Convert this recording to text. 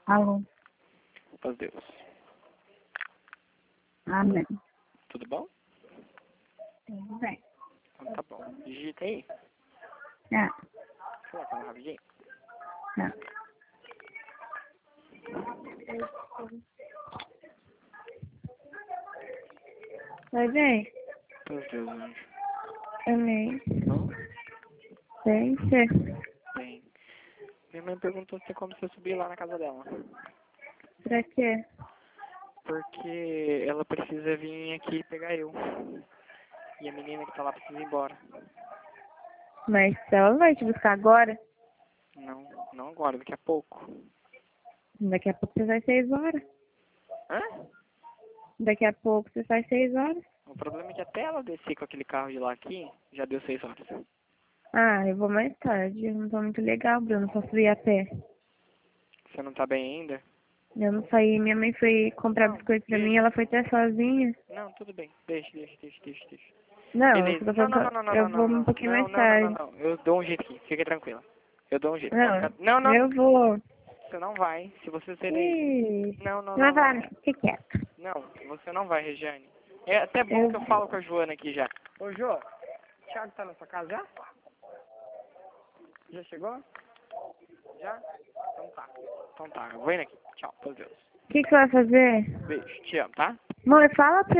Alô. Paz Deus. Amém. Tudo bom? Tudo bem. Então tá bom. Digita aí. Ah, Deixa eu falar rapidinho. não. Oi, bem. Paz Deus, anjo. Amém. Não? Bem, você. Bem. Minha mãe perguntou se tem como você subir lá na casa dela. Pra quê? Porque ela precisa vir aqui pegar eu. E a menina que tá lá precisa ir embora. Mas ela vai te buscar agora? Não agora, daqui a pouco. Daqui a pouco você sai 6 horas. Hã? Daqui a pouco você sai 6 horas. O problema é que até ela descer com aquele carro de lá aqui, já deu 6 horas. Ah, eu vou mais tarde. Eu não tô muito legal, Bruno. Posso ir a pé. Você não tá bem ainda? Eu não saí. Minha mãe foi comprar Não, biscoito pra mim. deixa. Ela foi até sozinha. Não, tudo bem. Deixa. Não, eu Beleza. tô Não, falando não, não, não, não, eu não, vou não, um não, pouquinho não, mais não, não, não, tarde. não. Eu dou um jeito aqui. Fique tranquila. Eu dou um jeito. Pode Não, ficar. Não, não. eu vou. Você não vai. Se você ser aí. Ih, Não, não, não não, vai, não. não. Fique quieto. Não, você não vai, Regiane. É até bom Eu que eu falo com a Joana aqui já. Ô, Jô, o Thiago tá na sua casa já? Já chegou? Já? Então tá, eu vou indo aqui. Tchau, por Deus. O que você vai fazer? Beijo, te amo, tá? Mãe, fala pra